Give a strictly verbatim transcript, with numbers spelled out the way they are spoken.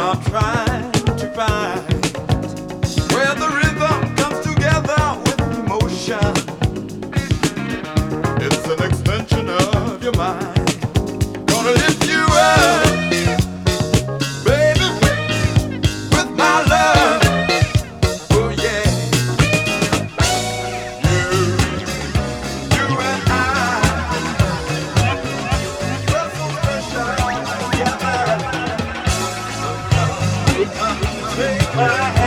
I'm trying to find where the rhythm comes together with emotion. It's an extension of your mind. Gonna lift you up, baby, with my love. Oh yeah, you, you and I, we're so special together. Take my hand.